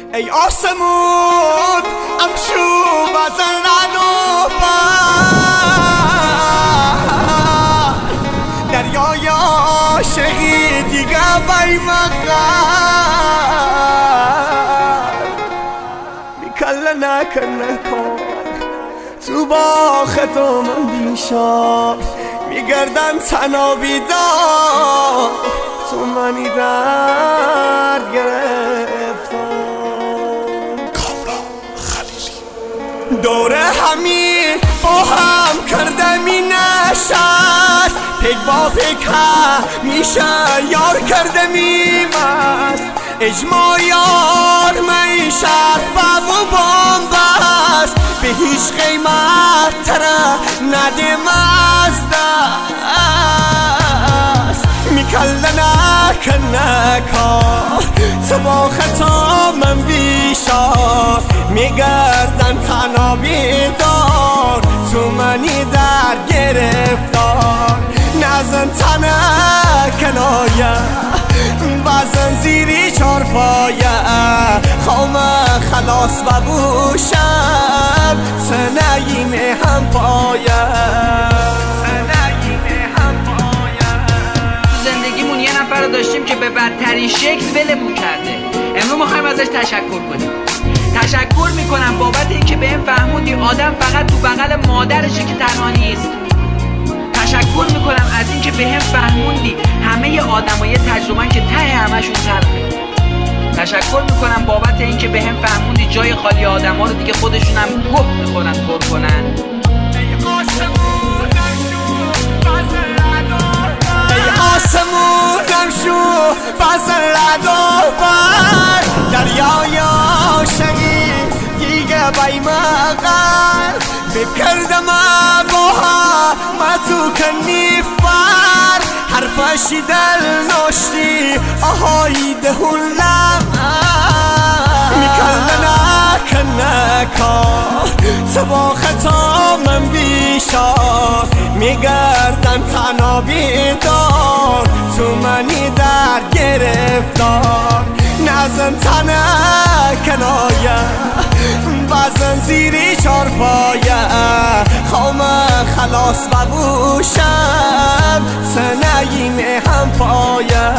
ای آسمون امشو بزن رد و بر دریای عاشقی دیگه بی مقر بیکله نکن تو با خطا من بیشار میگردن تنها بیدار تو منی درد گرفتم دوره همین با هم کرده می نشست پیک با پیک میشه یار کرده می مست اجماع یار می شرط بابو بامبست به هیچ قیمت تره ندیم از دست میکله نکنه کار تو با خطا من بیشار میگردن تنها بیدار تو منی در گرفتار نزن تنه کنایه بزن زیری چارپایه خوام خلاص ببوشم سنعیم هم پایه زندگیمون یه نفر رو داشتیم که به بدترین شکل ولمون کرده. امروز میخوایم ازش تشکر کنیم. تشکر میکنم بابت اینکه بهم فهموندی آدم فقط تو بغل مادرشه که تنها نیست. تشکر میکنم از اینکه بهم فهموندی همه آدم‌ها یه تجربه‌ن که ته همشون تلخه. تشکر میکنم بابت اینکه بهم فهموندی جای خالی آدم‌ها رو دیگه خودشون هم گپ میخورن پر کنن. آسمونم شو فضل لدو بر دریای عاشقی دیگه بی مقر بکردم با ما تو کنی فر حرفشی دل ناشتی آهایی دهون لمر میکرده نکنه کار تو با خطا من بیشار میگردن تنها بیدار تو منی در گرفتار نزن تنه کنایه بزن زیری چارپایه خوام خلاص ببوشم سنعیم هم پایه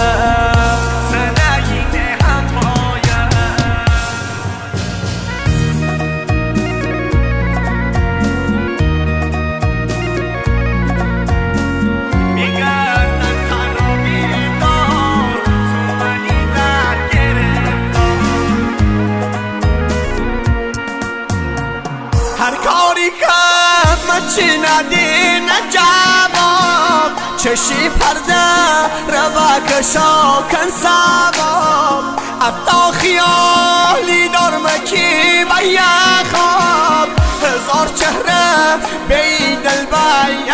هر کاری که مچی ندین جواب چشی پرده روا کشاکن سباب اتا خیالی درمکی بیا خواب هزار چهره بی دل بیا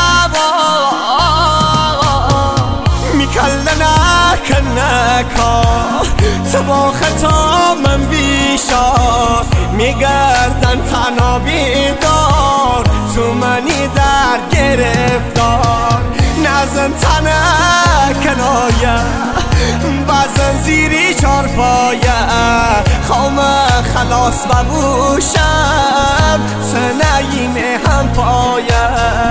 کباب میکله نکنه کار تو با خطا من بیشار میگردن تنها بیدار تو منی در گرفتار نزن تنه کنایه بزن زیری چارپایه خوام خلاص ببوشم سنعیم هم پایه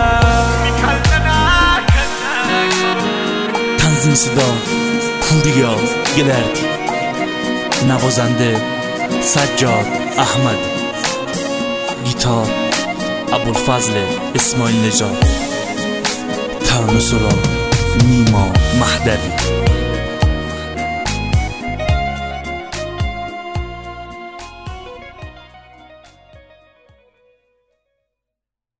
تنظیم صدا پوریا گلردی، نوازنده سجاد احمد، گیتار ابوالفضل اسماعیل نژاد، ترانه سرا نیما مهدوی.